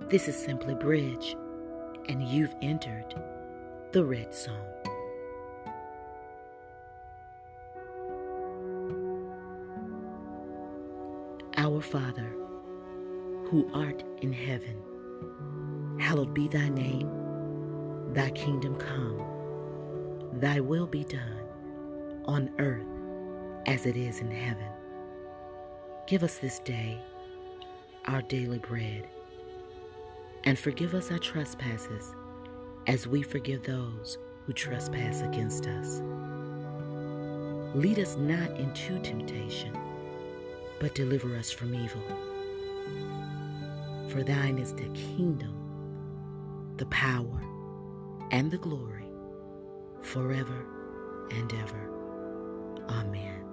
This is Simply Bridge, and you've entered the Red Zone. Our Father, who art in heaven, hallowed be thy name. Thy kingdom come, thy will be done, on earth as it is in heaven. Give us this day our daily bread, and forgive us our trespasses as we forgive those who trespass against us. Lead us not into temptation, but deliver us from evil. For thine is the kingdom, the power, and the glory, forever and ever. Amen.